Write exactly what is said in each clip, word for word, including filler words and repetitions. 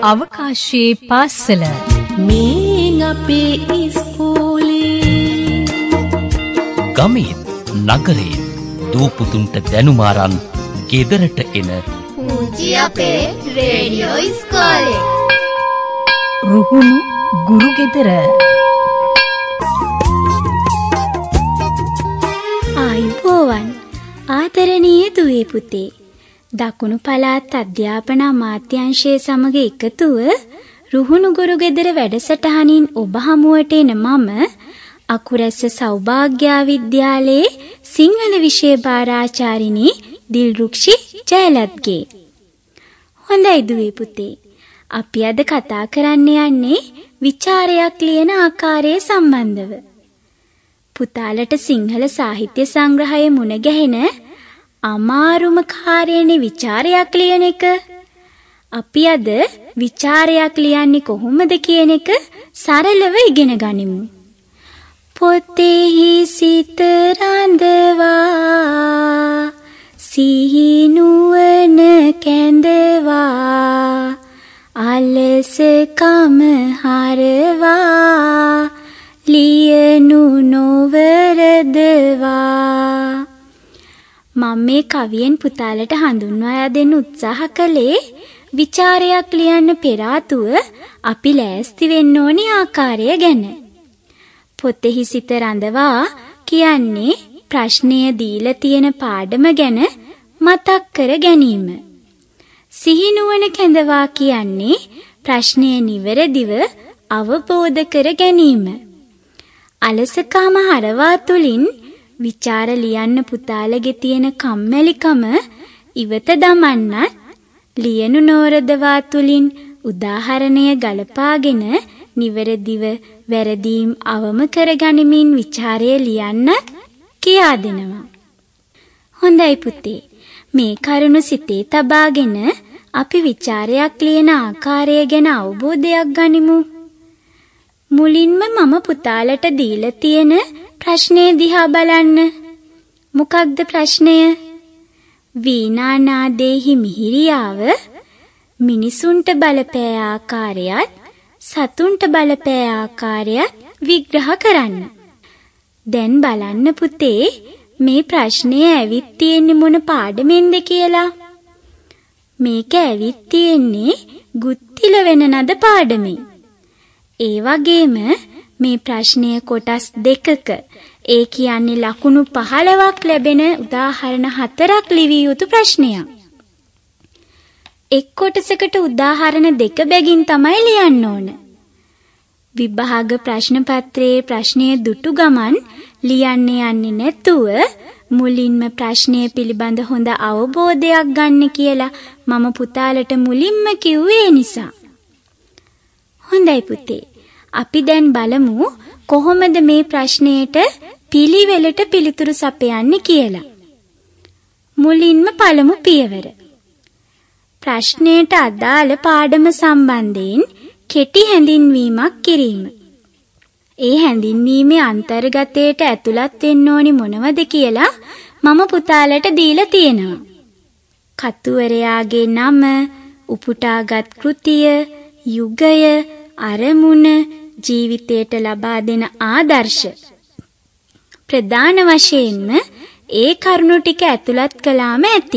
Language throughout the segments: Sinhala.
අවකාශයේ පාසල මේ අපේ ඉස්කෝලේ ගමේ නගරේ දූපුතුන්ට දැනුමාරන් ගෙදරට එන පුංචි අපේ රේඩියෝ ඉස්කෝලේ රුහුණු ගුරු ගෙදර ආයුබෝවන් ආදරණීය දුවේ පුතේ දකුණු පළාත් අධ්‍යාපන අමාත්‍යාංශයේ සමග එකතුව රුහුණු ගුරු ගෙදර වැඩසටහනින් ඔබ හමුවට එන මම අකුරැස්ස සෞභාග්‍ය විද්‍යාලයේ සිංහල විෂය භාරාචාරිණී දිල්රුක්ෂි ජයලත්ගේ. හොඳයි දුවේ පුතේ. අපි අද කතා කරන්න යන්නේ විචාරයක් ලියන ආකාරය සම්බන්ධව. පුතාලට සිංහල සාහිත්‍ය සංග්‍රහයේ මුණ ගැහෙන අමාරුම කාර්යනේ විචාරයක් ලියන එක. අපි අද විචාරයක් ලියන්නේ කොහොමද කියන එක සරලව ඉගෙන ගනිමු. පොතෙහි සිත රඳවා සිහි නුවණ කැඳවා අලස කම හරවා ලියනු නොවරදවා. මම මේ කවියෙන් පුතාලට හඳුන්වා දෙන්න උත්සාහ කළේ විචාරයක් ලියන්න පෙර ආතුව අපි ලෑස්ති වෙන්න ඕනි ආකාරය ගැන. පොතෙහි සිත රඳවා කියන්නේ ප්‍රශ්නය දීලා තියෙන පාඩම ගැන මතක් කර ගැනීම. සිහිනුවණ කැඳවා කියන්නේ ප්‍රශ්නය නිවැරදිව අවබෝධ කර ගැනීම. අලසකම හරවා තුලින් විචාර ලියන්න පුතාලගේ තියෙන කම්මැලිකම ඉවත දමන්නත් ලියනු නොරදවා තුලින් උදාහරණය ගලපාගෙන නිවැරදිව වැරදීම් අවම කරගනිමින් විචාරය ලියන්න කියා දෙනවා. හොඳයි පුතේ. මේ කරුණු සිතේ තබාගෙන අපි විචාරයක් ලියන ආකාරය ගැන අවබෝධයක් ගනිමු. මුලින්ම මම පුතාලට දීලා තියෙන ප්‍රශ්නේ දිහා බලන්න. මොකක්ද ප්‍රශ්නය? වීණා නාදයේහි මිහිරියාව මිනිසුන්ට බලපෑ ආකාරයත් සතුන්ට බලපෑ ආකාරයත් විග්‍රහ කරන්න. දැන් බලන්න පුතේ මේ ප්‍රශ්නය ඇවිත් තියෙන්නේ මොන පාඩමෙන්ද කියලා. මේක ඇවිත් තියෙන්නේ ගුත්තිල වෙන නද පාඩමෙන්. ඒ වගේම මේ ප්‍රශ්නය කොටස් දෙකක ඒ කියන්නේ ලකුණු පහළොවක් ලැබෙන උදාහරණ හතරක් ලිවිය යුතු ප්‍රශ්නයක්. එක් කොටසකට උදාහරණ දෙක බැගින් තමයි ලියන්න ඕන. විභාග ප්‍රශ්න පත්‍රයේ ප්‍රශ්නය දුටු ගමන් ලියන්න යන්නේ නැතුව මුලින්ම ප්‍රශ්නය පිළිබඳ හොඳ අවබෝධයක් ගන්න කියලා මම පුතාලට මුලින්ම කිව්වේ නිසා. හොඳයි පුතේ. අපි දැන් බලමු කොහොමද මේ ප්‍රශ්නයට පිළිවෙලට පිළිතුරු සපයන්නේ කියලා. මුලින්ම පළමු පියවර. ප්‍රශ්නයට අදාළ පාඩම සම්බන්ධයෙන් කෙටි හැඳින්වීමක් කිරීම. ඒ හැඳින්වීමේ අන්තර්ගතයට ඇතුළත් වෙන්න ඕනි මොනවද කියලා මම පුතාලට දීලා තියෙනවා. කතුවරයාගේ නම, උපුටාගත් කෘතිය, යුගය, අරමුණ, ජීවිතයට ලබා දෙන ආදර්ශ. ප්‍රධාන වශයෙන්ම ඒ කරුණු ටික ඇතුළත් කළාම ඇති.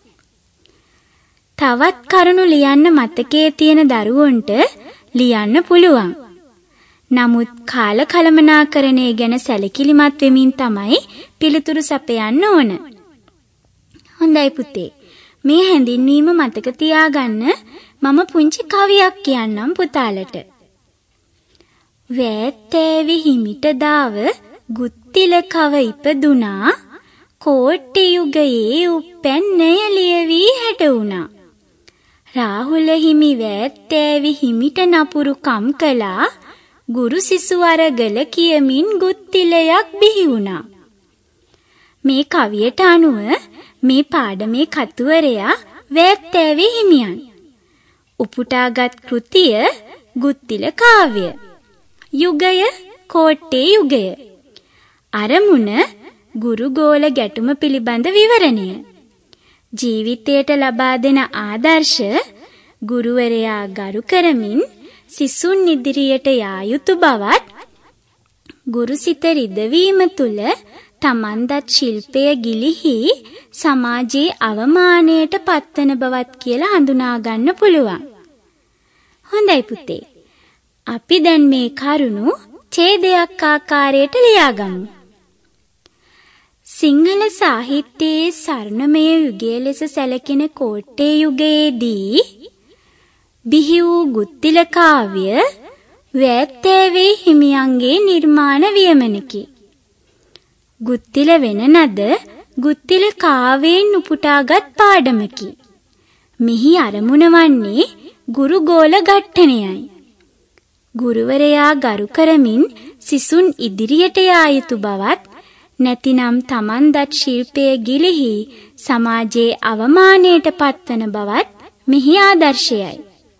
තවත් කරුණු ලියන්න මතකයේ තියෙන දරුවන්ට ලියන්න පුළුවන්. නමුත් කාල කළමනාකරණය ගැන සැලකිලිමත් වෙමින් තමයි පිළිතුරු සපයන්න ඕන. හොඳයි පුතේ. මේ හැඳින්වීම මතක තියාගන්න මම පුංචි කවියක් කියන්නම් පුතාලට. වෑත්තෑවි හිමිට දාව ගුත්තිල කව ඉපදුනා කෝට්ටි යුගයේ උපැන්නය ලියවී හැට වුණා. රාහුල හිමි වෑත්තෑවි හිමිට නපුරු කම් කළා ගුරු සිසු අරගල කියමින් ගුත්තිලයක් බිහි වුණා. මේ කවියට අනුව මේ පාඩමේ කතුවරයා වෑත්තෑවි හිමියන්. උපුටාගත් කෘතිය ගුත්තිල කාව්‍ය. යුගය කෝට්ටේ යුගය. අරමුණ ගුරුගෝල ගැටුම පිළිබඳ විවරණය. ජීවිතයට ලබා දෙන ආදර්ශ ගුරුවරයා ගරු කරමින් සිසුන් ඉදිරියට යා යුතු බවත් ගුරුසිත රිදවීම තුල තමන්දත් ශිල්පය ගිලිහි සමාජයේ අවමානයට පත්වන බවත් කියලා හඳුනා ගන්න පුළුවන්. හොඳයි පුතේ. අපි දැන් මේ කරුණු ඡේදයක් ආකාරයට ලියාගමු. සිංහල සාහිත්‍යයේ ස්වර්ණමය යුගය ලෙස සැලකෙන කෝට්ටේ යුගයේදී බිහි වූ ගුත්තිල කාව්‍ය වැත්තෑවේ හිමියන්ගේ නිර්මාණ වියමනකි. ගුත්තිල වෙන නද ගුත්තිල කාව්‍යයෙන් උපුටාගත් පාඩමකි. මෙහි අරමුණ වන්නේ ගුරුගෝල ඝට්ටනයයි. ගුරුවරයා ගරු කරමින් සිසුන් ඉදිරියට යා යුතු බවත් නැතිනම් තමන්දත් ශිල්පය ගිලිහි සමාජයේ අවමානයට පත්වන බවත් මෙහි ආදර්ශයයි.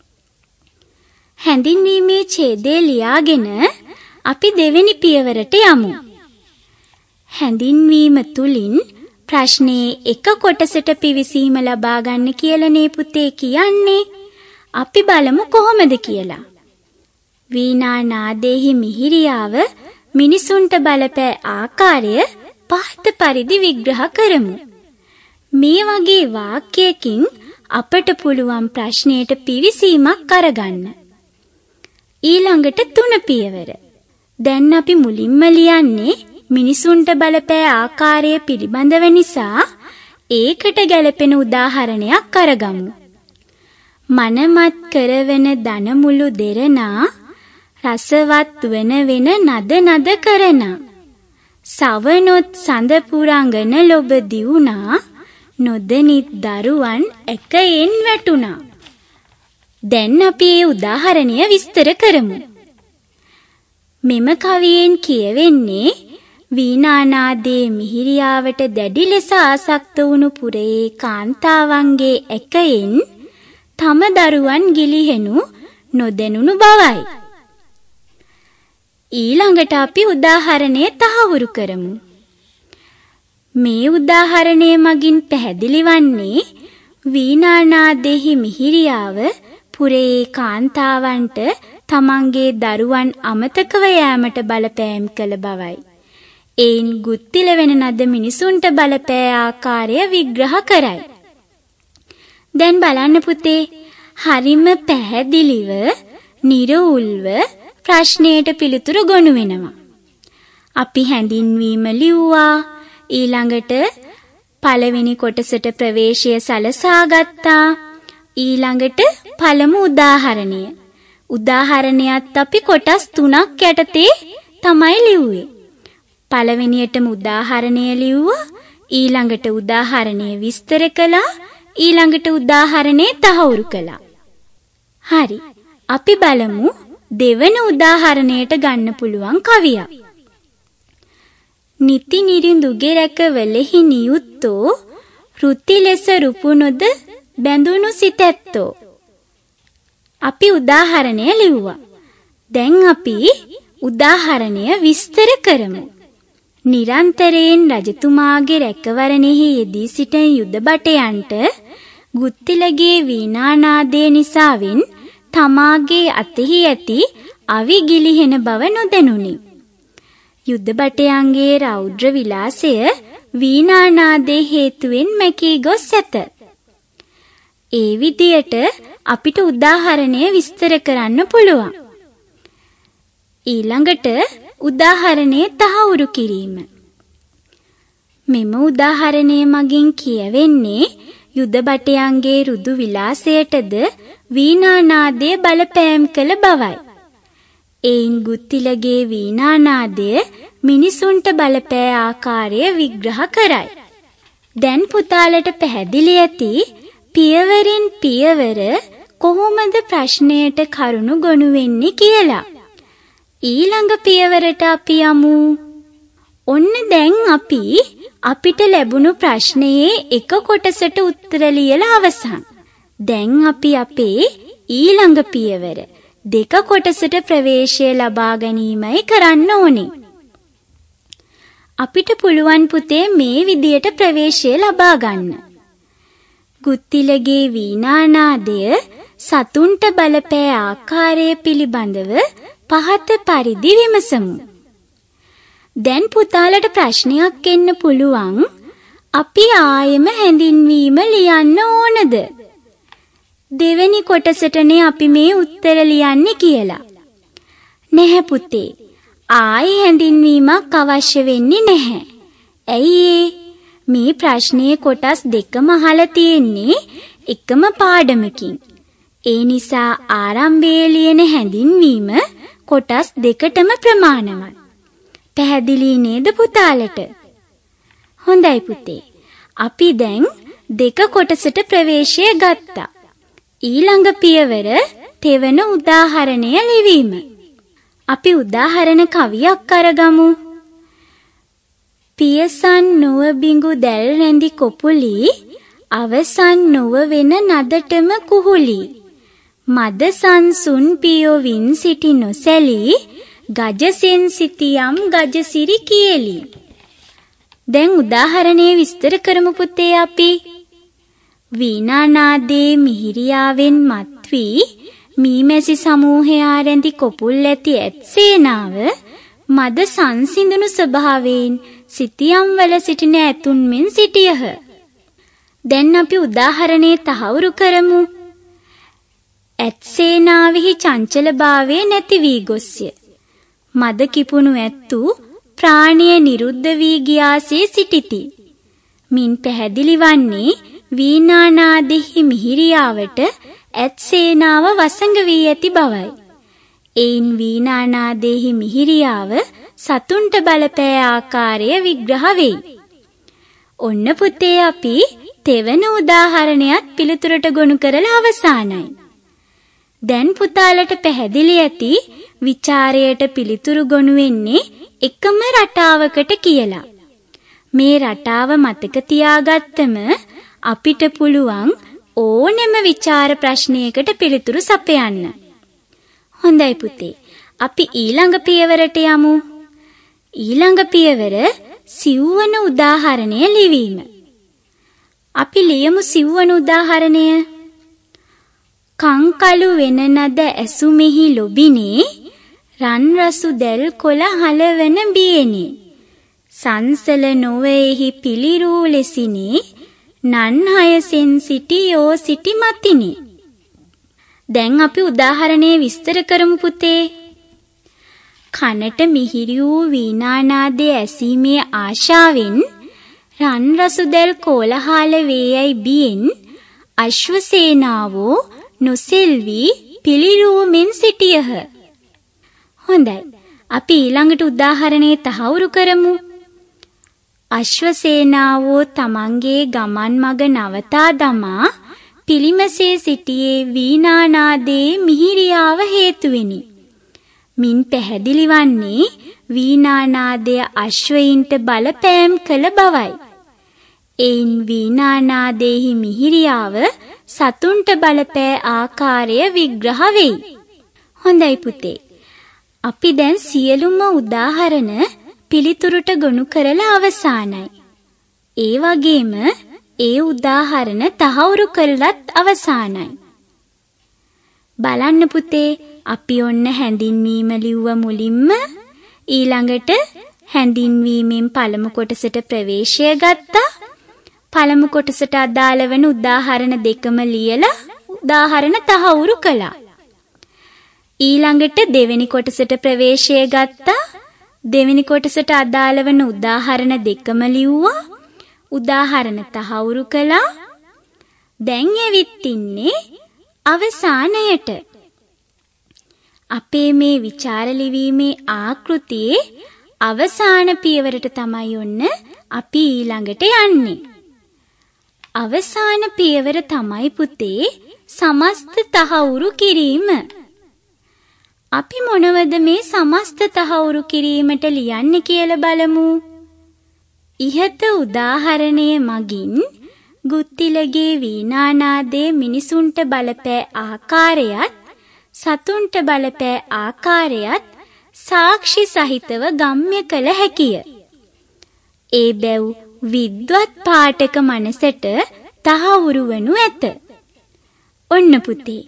හැඳින්වීමේ ඡේදය ලියාගෙන අපි දෙවෙනි පියවරට යමු. හැඳින්වීම තුලින් ප්‍රශ්නයේ එක කොටසට පිවිසීම ලබා ගන්න කියලානේ පුතේ කියන්නේ. අපි බලමු කොහොමද කියලා. වීණා නාදයේහි මිහිරියාව මිනිසුන්ට බලපෑ ආකාරය පහත පරිදි විග්‍රහ කරමු. මේ වගේ වාක්‍යයකින් අපට පුළුවන් ප්‍රශ්නයට පිවිසීමක් කරගන්න. ඊළඟට තුන පියවර. දැන් අපි මුලින්ම ලියන්නේ මිනිසුන්ට බලපෑ ආකාරය පිළිබඳව නිසා ඒකට ගැලපෙන උදාහරණයක් කරගමු. මනමත් කරවන දනමුළු දෙරනා රසවත් වන වෙන නද නද කරනා සවනොත් සඳ පුරංගන ලොබ දියුණා නොදනිත් දරුවන් එකයෙන් වැටුණා. දැන් අපි මේ උදාහරණය විස්තර කරමු. මෙම කවියෙන් කියවෙන්නේ වීණානාදයේ මිහිරියාවට දැඩි ලෙස ආසක්ත වුණු පුරේ කාන්තාවන්ගේ එකයෙන් තම දරුවන් ගිලිහෙනු නොදෙනුණු බවයි. ඊළඟට අපි උදාහරණය තහවුරු කරමු. මේ උදාහරණය මගින් පැහැදිලි වන්නේ වීණානාදයේ මිහිරියාව පුරේ කාන්තාවන්ට තමන්ගේ දරුවන් අමතකව යාමට බලපෑම් කළ බවයි. ඒන් ගුත්තිල වෙන නද මිනිසුන්ට බලපෑ ආකාරය විග්‍රහ කරයි. දැන් බලන්න පුතේ, හරිම පැහැදිලිව නිර්වුල්ව ප්‍රශ්නයට පිළිතුරු ගොනු වෙනවා. අපි හැඳින්වීම ලිව්වා. ඊළඟට පළවෙනි කොටසට ප්‍රවේශය සලසා ගත්තා. ඊළඟට පළමු උදාහරණය. උදාහරණයත් අපි කොටස් තුනක් යටතේ තමයි ලිව්වේ. පළවෙනියටම උදාහරණය ලිව්වා. ඊළඟට උදාහරණය විස්තර කළා. ඊළඟට උදාහරණය තහවුරු කළා. හරි. අපි බලමු දෙවන උදාහරණයට ගන්න පුළුවන් කවියක්. නිති නිරිඳුගේ රැකවලෙහි නියුත්තෝ ෘති ලෙස රුපුනොද බැඳුණු සිතැත්තෝ. අපි උදාහරණය ලිව්වා. දැන් අපි උදාහරණය විස්තර කරමු. නිරන්තරයෙන් රජතුමාගේ රැකවරණෙහි යෙදී සිටින යුද භටයන්ට ගුත්තිලගේ වීණානාදය නිසාවෙන් තමාගේ අතෙහි ඇති අවි ගිලිහෙන බව නොදැනුනි. යුද භටයන්ගේ රෞද්‍ර විලාසය වීණානාදයේ හේතුවෙන් මැකී ගොස් ඇත. ඒ විදියට අපිට උදාහරණය විස්තර කරන්න පුළුවන්. ඊළඟට උදාහරණය තහවුරු කිරීම. මෙම උදාහරණය මගින් කියවෙන්නේ යුද භටයන්ගේ රුදු විලාසයටද වීණානාදය බලපෑම් කළ බවයි. එයින් ගුත්තිලගේ වීණානාදය මිනිසුන්ට බලපෑ ආකාරය විග්‍රහ කරයි. දැන් පුතාලට පැහැදිලි ඇති පියවරින් පියවර කොහොමද ප්‍රශ්නයට කරුණු ගොනු වෙන්නේ කියලා. ඊළඟ පියවරට අපි යමු. ඔන්න දැන් අපි අපිට ලැබුණු ප්‍රශ්නයේ එක කොටසට උත්තර ලියලා අවසන්. දැන් අපි අපේ ඊළඟ පියවර දෙක කොටසට ප්‍රවේශය ලබා ගැනීමයි කරන්න ඕනේ. අපිට පුළුවන් පුතේ මේ විදියට ප්‍රවේශය ලබා ගන්න. ගුත්තිලගේ වීණානාදය සතුන්ට බලපෑ ආකාරය පිළිබඳව පහත පරිදි විමසමු. දැන් පුතාලට ප්‍රශ්නයක් එන්න පුළුවන්. අපි ආයෙම හැඳින්වීම ලියන්න ඕනද? දෙවෙනි කොටසටනේ අපි මේ උත්තර ලියන්නේ කියලා. නැහැ පුතේ. ආයෙ හැඳින්වීමක් අවශ්‍ය වෙන්නේ නැහැ. ඇයි ඒ? මේ ප්‍රශ්නයේ කොටස් දෙකම අහලා තියෙන්නේ එකම පාඩමකින්. ඒ නිසා ආරම්භයේ ලියන හැඳින්වීම කොටස් දෙකටම ප්‍රමාණවත්. පැහැදිලි නේද පුතාලට? හොඳයි පුතේ. අපි දැන් දෙක කොටසට ප්‍රවේශය ගත්තා. ඊළඟ පියවර තෙවන උදාහරණය ලිවීම. අපි උදාහරණ කවියක් අරගමු. පියසන් නොව බිඟු දැල් රැඳි කොපුලි අවසන් නොව වෙන නදටම කුහුලි මද සංසුන් පියොවින් සිටි නොසැලී ගජසෙන් සිටියම් ගජසිරි කියලි. දැන් උදාහරණේ විස්තර කරමු පුතේ අපි. වීණානාදේ මිහිරියාවෙන් මත්වී මීමැසි සමූහයා රැඳි කොපුල් ඇති ඇත්සේනාව මද සංසිඳුණු ස්වභාවයෙන් සිටියම් වල සිටින ඇතුන් මෙන් සිටියහ. දැන් අපි උදාහරණේ තහවුරු කරමු. ඇත්සේනාවෙහි චංචලභාවය නැති වී ගොස්ය. මද කිපුණු ඇත්තු ප්‍රාණය නිරුද්ධ වී ගියාසේ සිටිති. මින් පැහැදිලි වන්නේ වීණානාදෙහි මිහිරියාවට ඇත්සේනාව වසඟ වී ඇති බවයි. එයින් වීණානාදෙහි මිහිරියාව සතුන්ට බලපෑ ආකාරය විග්‍රහ වෙයි. ඔන්න පුතේ අපි තෙවන උදාහරණයත් පිළිතුරට ගොනු කරලා අවසానයි. දැන් පුතාලට පැහැදිලි ඇති විචාරයට පිළිතුරු ගොනු වෙන්නේ එකම රටාවකට කියලා. මේ රටාව මතක තියාගත්තම අපිට පුළුවන් ඕනෙම විචාර ප්‍රශ්නයකට පිළිතුරු සපයන්න. හොඳයි පුතේ. අපි ඊළඟ පියවරට යමු. ඊළඟ පියවර සිව්වන උදාහරණය ලිවීම. අපි ලියමු සිව්වන උදාහරණය. කංකලු වෙන නද ඇසුමෙහි ලොබිනේ රන් රසු දැල් කොළ හලවන බියනේ සංසල නොවේහි පිළිරූ ලෙසිනේ නන්හයසෙන් සිටි යෝ සිටි මතිනේ. දැන් අපි උදාහරණේ විස්තර කරමු පුතේ. කනට මිහිරි වූ වීණානාදයේ ඇසීමේ ආශාවෙන් රන් රසු දැල් කෝලහල වේයයි බියෙන් අශ්වසේනාවෝ නොසෙල්වි පිළිරූමෙන් සිටියහ. හොඳයි. අපි ඊළඟට උදාහරණේ තහවුරු කරමු. අශ්වසේනාවෝ තමන්ගේ ගමන් මග නවතා දමා පිළිමසේ සිටියේ වීණානාදයේ මිහිරියාව හේතුවෙනි. මින් පැහැදිලි වන්නේ වීණානාදය අශ්වයින්ට බලපෑම් කළ බවයි. එයින් වීණානාදයෙහි මිහිරියාව සතුන්ට බලපෑ ආකාරය විග්‍රහ වෙයි. හොඳයි පුතේ. අපි දැන් සියලුම උදාහරණ පිළිතුරට ගොනු කරලා අවසానයි. ඒ වගේම ඒ උදාහරණ තහවුරු කරලත් අවසానයි. බලන්න පුතේ, අපි ඔන්න හැඳින්වීම ලිව්ව මුලින්ම. ඊළඟට හැඳින්වීමෙන් පළමු කොටසට ප්‍රවේශය ගත්තා. පළමු කොටසට අදාළ වන උදාහරණ දෙකම ලියලා උදාහරණ තහවුරු කළා. ඊළඟට දෙවෙනි කොටසට ප්‍රවේශය ගත්තා. දෙවෙනි කොටසට අදාළ වන උදාහරණ දෙකම ලිව්වා. උදාහරණ තහවුරු කළා. දැන් ඇවිත් ඉන්නේ අවසානයට. අපේ මේ විචාර ලිවීමේ ආකෘතියේ අවසාන පියවරට තමයි ඔන්න අපි ඊළඟට යන්නේ. අවසාන පියවර තමයි පුතේ සමස්ත තහවුරු කිරීම. අපි මොනවද මේ සමස්ත තහවුරු කිරීමට ලියන්නේ කියලා බලමු. ඉහත උදාහරණය මගින් ගුත්තිලගේ වීණානාදයේ මිනිසුන්ට බලපෑ ආකාරයත් සතුන්ට බලපෑ ආකාරයත් සාක්ෂි සහිතව ගම්‍ය කළ හැකිය. ඒ බැව් විද්වත් පාඨක මනසට තහවුරු වනු ඇත. ඔන්න පුතේ,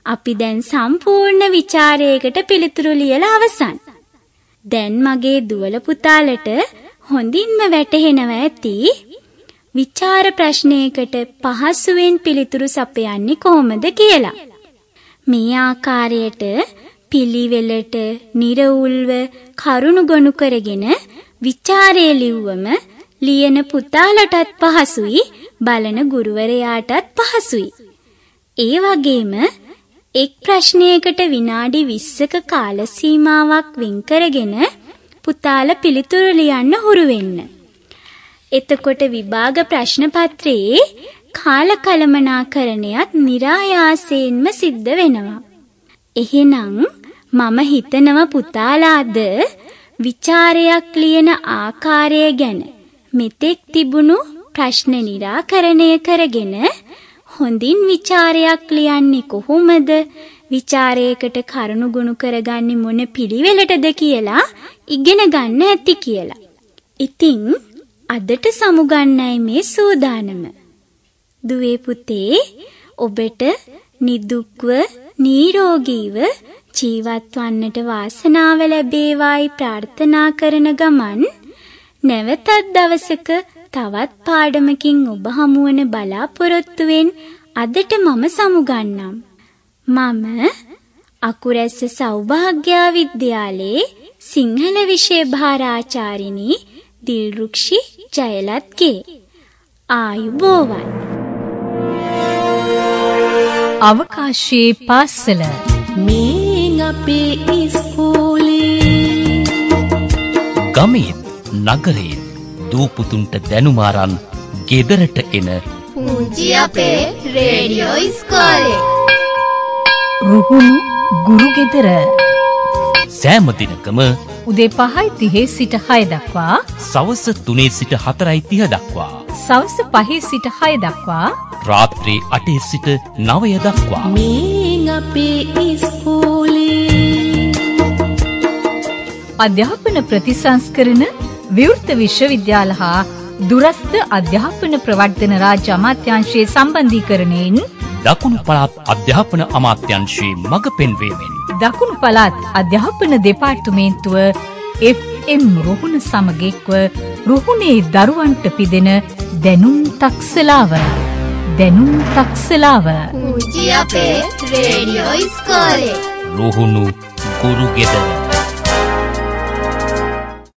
අපි දැන් සම්පූර්ණ ਵਿਚාරයකට පිළිතුරු ලියලා අවසන්. දැන් මගේ දුවල පුතාලට හොඳින්ම වැටහෙනවා ඇති විචාර ප්‍රශ්නයකට පහසුවෙන් පිළිතුරු සපයන්නේ කොහොමද කියලා. මේ ආකාරයට පිළිවෙලට නිරවුල්ව කරුණු ගොනු කරගෙන විචාරය ලිව්වම ලියන පුතාලටත් පහසුයි බලන ගුරුවරයාටත් පහසුයි. ඒ වගේම එක් ප්‍රශ්නයකට විනාඩි විස්සක කාල සීමාවක් වෙන් කරගෙන පුතාල පිළිතුරු ලියන්න හුරු වෙන්න. එතකොට විභාග ප්‍රශ්න පත්‍රයේ කාල කළමනාකරණයත් નિરાයාසයෙන්ම සිද්ධ වෙනවා. එහෙනම් මම හිතනවා පුතාලාද විචාරයක් ලියන ආකාරය ගැන මෙතෙක් තිබුණු ප්‍රශ්න निराකරණය කරගෙන හොඳින් විචාරයක් ලියන්නේ කොහොමද? විචාරයකට කරුණු ගොනු කරගන්නේ මොන පිළිවෙලටද කියලා ඉගෙන ගන්න ඇති කියලා. ඉතින් අදට සමුගන්නයි මේ සූදානම. දුවේ පුතේ ඔබට නිදුක්ව නිරෝගීව ජීවත් වන්නට වාසනාව ලැබේවායි ප්‍රාර්ථනා කරන ගමන් නැවතත් දවසක තවත් පාඩමකින් ඔබ හමුවන බලාපොරොත්තුවෙන් අදට මම සමුගන්නම්. මම අකුරැස්ස සෞභාග්‍යා විද්‍යාලයේ සිංහල විෂය භාරාචාර්යිනී දිල්රුක්ෂි ජයලත්ගේ. ආයුබෝවන්. අවකාශයේ පාසල මේ අපේ ඉස්කෝලේ ගමේ නගරේ දූපුතුන්ට දැනුමාරන් ගෙදරට එන පුංචි අපේ රේඩියෝ ඉස්කෝලේ රුහුණු ගුරු ගෙදර සෑම දිනකම උදේ පහයි තිහේ සිට හය දක්වා සවස තුනේ සිට හතරයි තිහ දක්වා සවස පහේ සිට හය දක්වා රාත්‍රී අටේ සිට නවය දක්වා මේ අපේ ඉස්කෝලේ අධ්‍යාපන ප්‍රතිසංස්කරණ විවෘත විශ්වවිද්‍යාල හා දුරස්ථ අධ්‍යාපන ප්‍රවර්ධන රාජ්‍ය අමාත්‍යාංශයේ සම්බන්ධීකරණයෙන් දකුණු පළාත් අධ්‍යාපන අමාත්‍යාංශයේ මඟ පෙන්වීමෙන් දකුණු පළාත් අධ්‍යාපන දෙපාර්තමේන්තුව එෆ් එම් රුහුණ සමග එක්ව රුහුණේ දරුවන්ට පිදෙන දැනුම් තක්සලාව දැනුම් තක්සලාව පුංචි අපේ රේඩියෝ ඉස්කෝලේ රුහුණු ගුරු ගෙදර